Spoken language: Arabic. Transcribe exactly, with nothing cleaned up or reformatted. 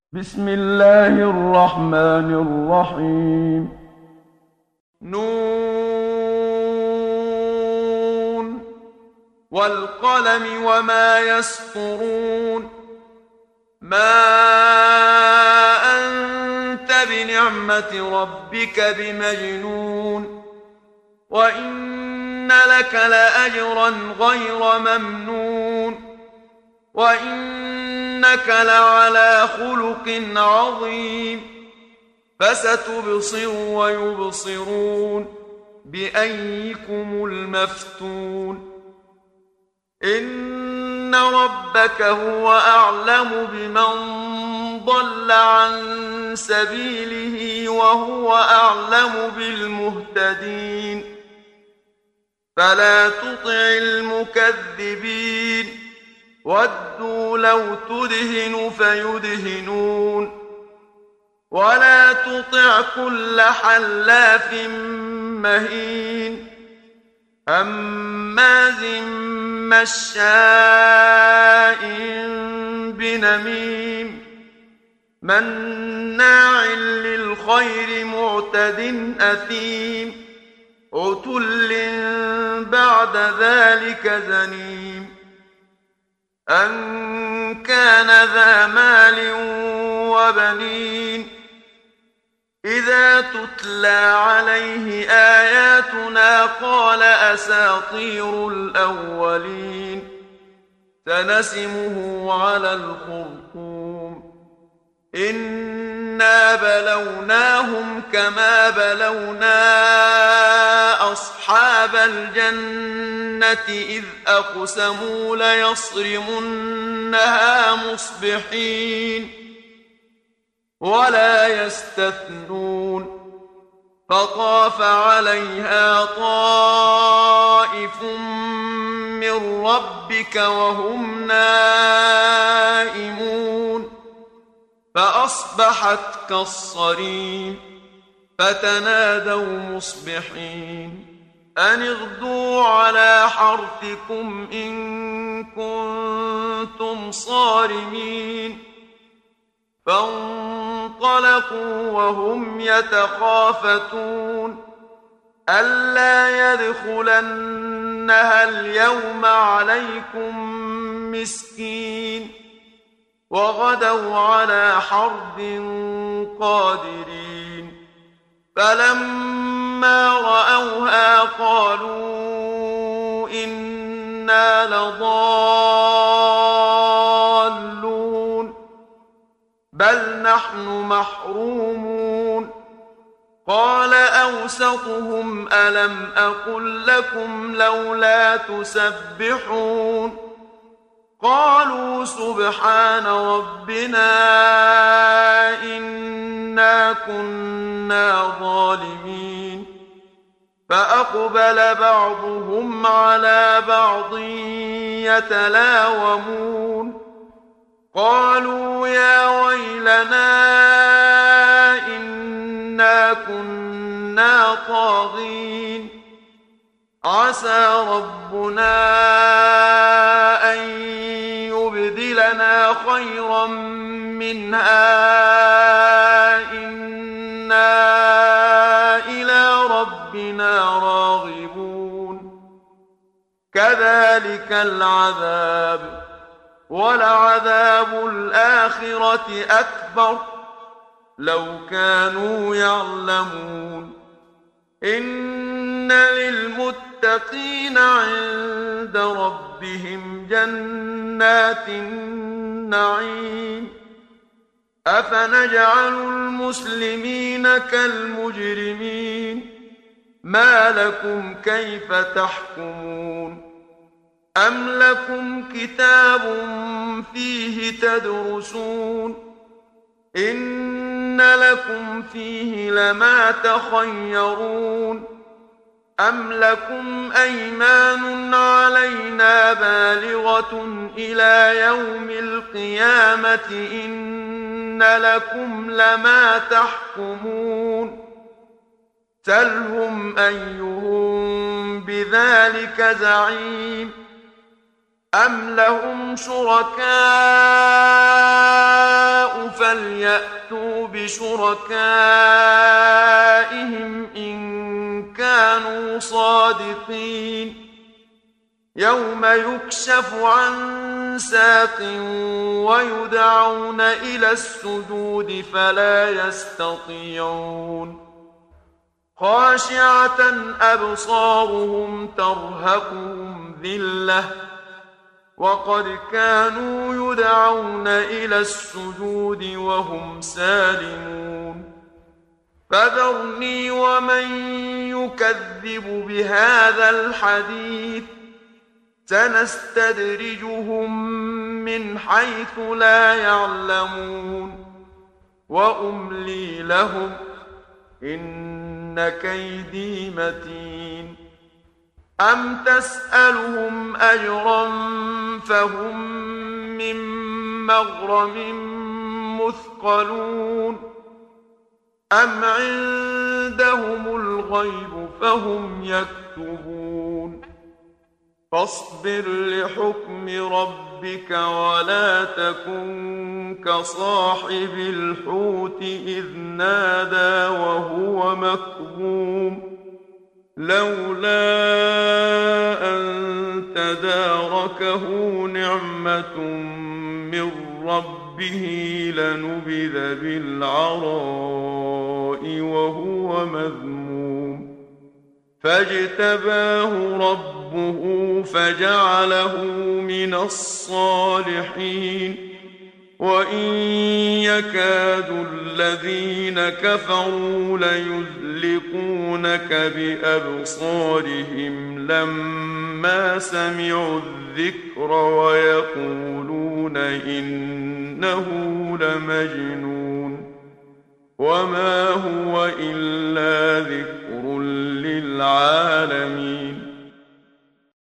بسم الله الرحمن الرحيم. نون والقلم وما يسطرون. ما أنت بنعمة ربك بمجنون، وإن لك لأجرا غير ممنون، وإنك لعلى خلق عظيم. فستبصر ويبصرون بأيكم المفتون. إن ربك هو أعلم بمن ضل عن سبيله وهو أعلم بالمهتدين. فلا تطع المكذبين، ودوا لو تدهن فيدهنون. ولا تطع كل حلاف مهين، هماز مشاء بنميم، مناع للخير معتد أثيم، عتل بعد ذلك زنيم. أن كان ذا مال وبنين، إذا تتلى عليه آياتنا قال أساطير الأولين. سنسمه على الخرطوم. إنا بلوناهم كما بلونا أصحاب الجنة إذ أقسموا ليصرمنها مصبحين، ولا يستثنون. فطاف عليها طائف من ربك وهم نائمون، فأصبحت كالصريم. فتنادوا مصبحين أن اغدوا على حرثكم إن كنتم صارمين. فانطلقوا وهم يتخافتون ألا يدخلنها اليوم عليكم مسكين، وغدوا على حرد قادرين. فلما رأوها قالوا إنا لضالون، بل نحن محرومون. قال أوسطهم ألم أقل لكم لولا تسبحون؟ قالوا سبحان ربنا إنا كنا ظالمين. فأقبل بعضهم على بعض يتلاومون قالوا يا ويلنا إنا كنا طاغين. عسى ربنا أن يبدلنا خيرا منها إنا إلى ربنا راغبون. كذلك العذاب، ولعذاب الآخرة أكبر لو كانوا يعلمون. إن للمتقين عند ربهم جنات النعيم. أفنجعل المسلمين كالمجرمين؟ ما لكم كيف تحكمون؟ أم لكم كتاب فيه تدرسون؟ إن لكم فيه لما تخيرون. أم لكم أيمان علينا بالغة إلى يوم القيامة إن لكم لما تحكمون. سلهم أيهم بذلك زعيم. أم لهم شركاء فليأتوا بشركائهم إن كانوا صادقين يوم يكشف عن ساق ويدعون إلى السجود فلا يستطيعون خاشعة أبصارهم ترهقهم ذلة وقد كانوا يدعون إلى السجود وهم سالمون فذرني ومن يكذب بهذا الحديث سنستدرجهم من حيث لا يعلمون وأملي لهم إن كيدي متين أم تسألهم أجرا فهم من مغرم مثقلون أم عندهم الغيب فهم يكتبون فاصبر لحكم ربك ولا تكن كصاحب الحوت إذ نادى وهو مكظوم لولا أن تداركه نعمة من ربه لنبذ بالعراء وهو مذموم فاجتباه ربه فجعله من الصالحين وإن يكاد الذين كفروا ليزلقونك بأبصارهم لما سمعوا الذكر ويقولون إنه لمجنون وما هو إلا ذكر للعالمين